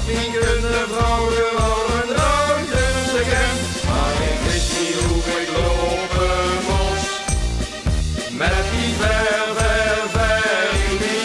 niet kunnen vrouwen worden dragen ze gen. Maar ik wist niet hoe ik lopen moest met die ververing.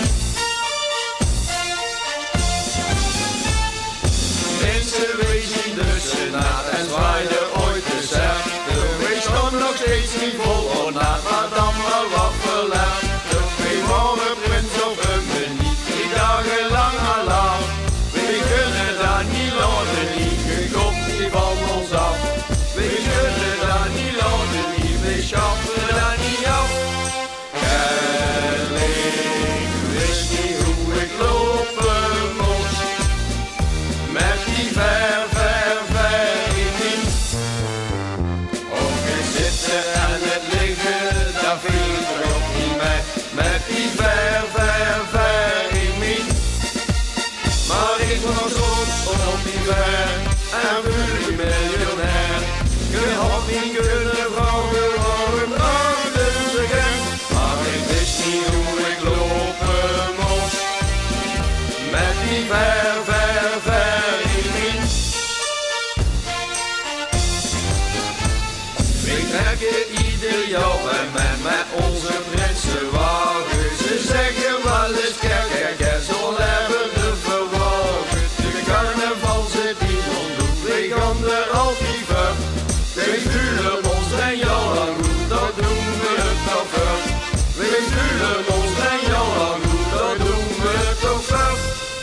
Mensen wees niet tussenaar en zwaaide ooit de zet. De wees stond nog steeds niet vol ornaat, maar dan wel wat verlaat. De tweemoren prins op een minuut, 3 dagen lang alarm. We kunnen daar niet laten, niet gekocht die van ons af. We kunnen daar niet laten, niet, we schaffen daar niet af. En ik wist niet hoe ik lopen moest met die ververing. Ook het zitten en het liggen, daar viel er ook niet mee met die ververing. Maar ik was trots op die ver en voelde miljonair. Je had niet kunnen vrouwen worden dragen ze gen. Maar ik wist niet hoe ik lopen moest met die ververing. We trekken ieder jaar met onze prinsenwagen. Ze zeggen wel eens kijk, zo hebben de verwagen. De carnaval zit niet ondoen, we gaan er altijd voor. We voelen ons en jou lang goed, dat doen we het toch voor. We voelen ons en jou lang goed, dat doen we het toch voor.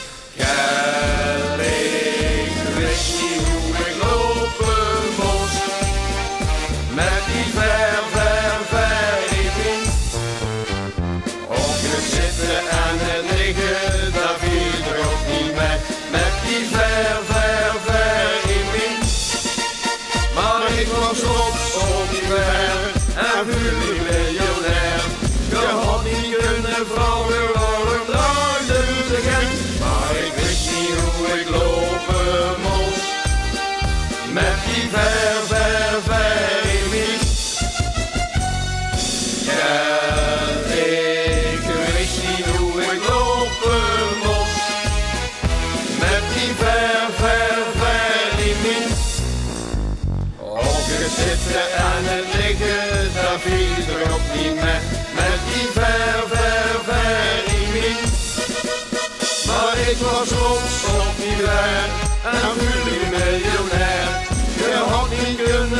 Ik wist niet hoe ik lopen moest met die ververing. Ook het zitten en het liggen, daar viel er ook niet mee met die ververing. Maar ik was trots op die ver en voelde miljonair. Je had niet kunnen vrouwen worden dragen ze gen. Maar ik wist niet hoe ik lopen moest met die ververing. Ja, ik wist niet hoe ik lopen moest met die ververing. Ook het zitten en het liggen, daar viel er ook niet mee met die ververing. Maar ik was trots op die ver en voelde miljonair. Je had niet kunnen